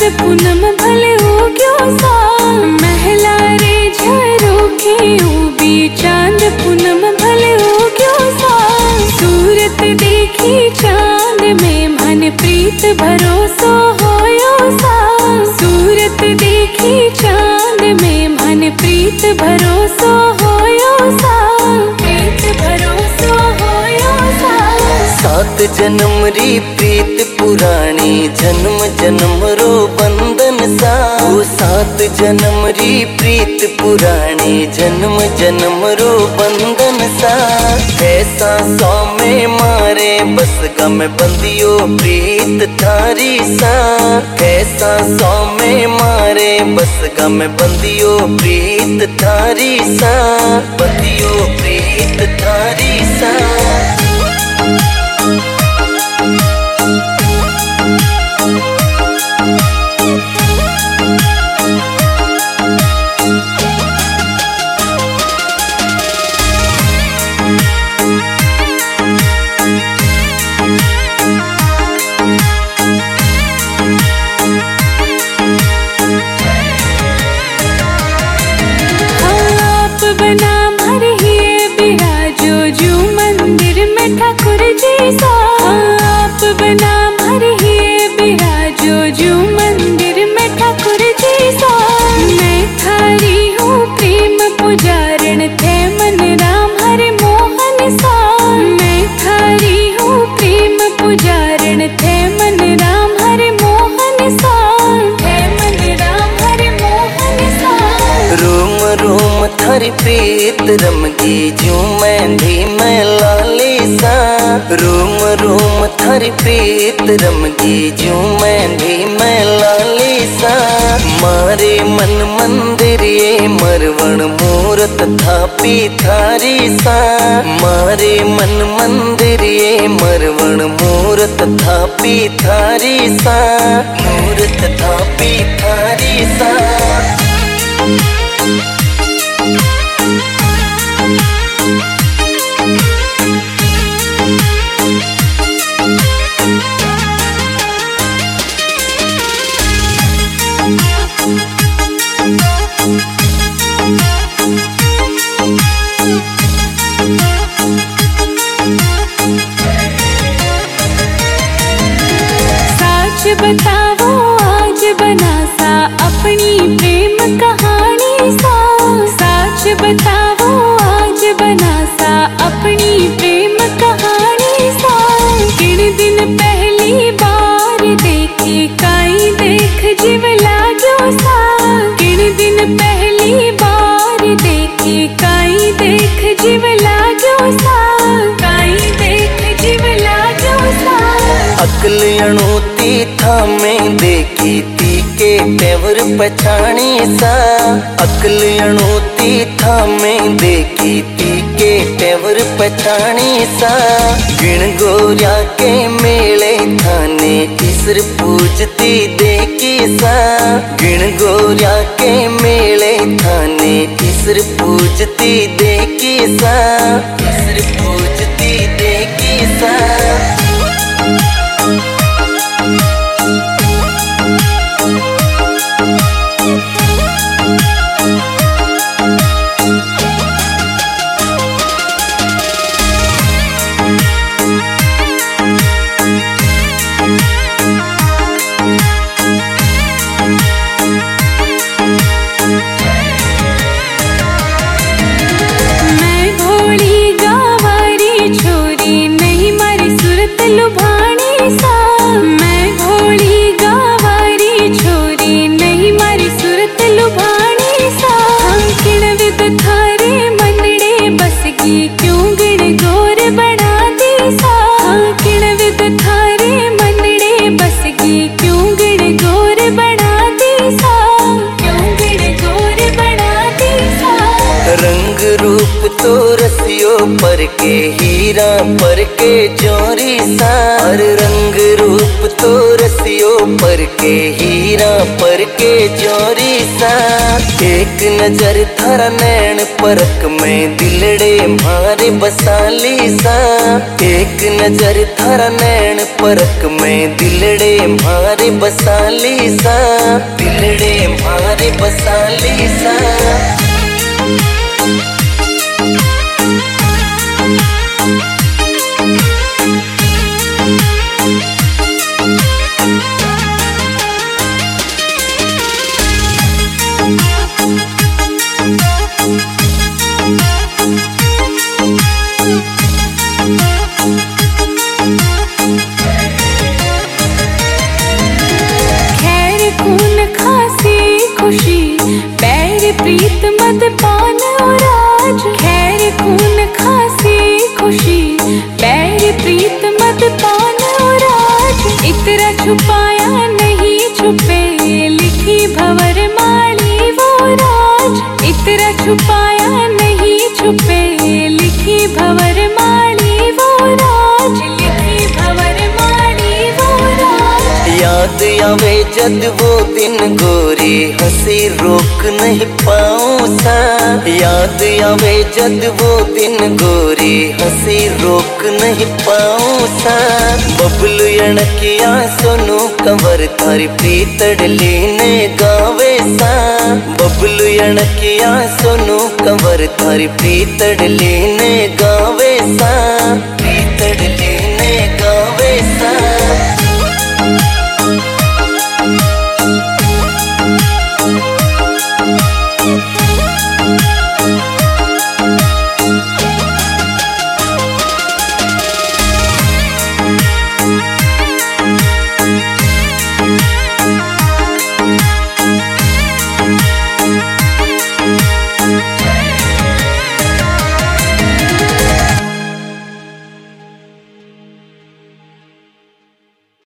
पूनम भले हो क्यों सा, महला रे झरोखे उबी चांद पूनम भले हो क्यों सा। सूरत देखी चांद में मन प्रीत भरोसो होयो सा। सूरत देखी चांद में मन प्रीत भरोसो होयो सा। प्रीत भरोसो होयो सा। सात जन्म री प्रीत पुरानी जन्म जन्म रो बंधन सा। वो सात जन्म री प्रीत पुरानी जन्म जन्म रो बंधन सा। ऐसा सौ में मारे बस गम बंदियो प्रीत थारी सा। ऐसा सौ में मारे बस गम बंदियो प्रीत थारी सा। बंदियो प्रीत थारी सा। बना मर ही बिराजो जू मंदिर में ठाकुर जी सा। आप बना मर ही बिराजो जू मंदिर में ठाकुर जी सा। मैं थारी हूँ प्रेम पुजारण थे मन राम हरे मोहन सा। मैं थारी हूँ प्रेम पुजारण थे मन राम हरे मोहन सा। थे मन राम हरे मोहन सा। रोम रोम थारी प्रीत रमगी जू मेहंदी में लाली सा। रोम रोम थारी प्रीत रमगी जू मेहंदी में लाली सा। मारे मन मंदिर ये मरवण मूरत थापी थारी सा। मारे मन मंदिर ये मरवण मूरत थापी थारी सा। मूरत थापी थारी सा। सच बताओ आज बना सा अपनी प्रेम कहानी सा। सच बताओ आज बना सा अपनी प्रेम कहानी सा। किन दिन पहली बार देखी काई देख जीव लाग्यो सा। किन दिन पहली बार देखी काई देख जीव लाग्यो सा। काई देख जीव लाग्यो सा। अकल अणुती था में देखी थी के तेवर पछाणी सा। अकल अणुती था में देखी थी के तेवर पछाणी सा। गिण गोरिया के मेले थाने ईसर पूजती देखी सा। गिण गोरिया के मेले थाने ईसर पूजती देखी सा। ईसर पूजती देखी सा। पर के हीरा पर के जोरी सा। हर रंग रूप तो रसियो पर के हीरा हीरा पर के जोरी सा। एक नजर थारा नैन परक में दिलड़े मारे बसाली सा। एक नजर थारा नैन परक में दिलड़े मारे बसाली सा। दिलड़े मारे बसाली सा। खैर खून खासी खुशी बैर प्रीत मत पान और आज। खैर खून खासी खुशी बैर प्रीत मत पान और आज। इतना छुपाया नहीं छुपे लिखी भंवर माली वो राज। इतना छुपाया नहीं छुपे लिखी भंवर माली वो राज। लिखी भंवर माली वो राज। याद आवे जद वो दिन गोरी हंसी रोक नहीं पाऊं सा। याद आवे जद वो दिन गोरी हंसी रोक नहीं पाऊं सा। बबलू यणकिया सोनू कंवर थारी प्रीतड़ली ने गावे सा। बबलू यणकिया सोनू कंवर थारी प्रीतड़ली ने गावे सा। प्रीतड़ली ने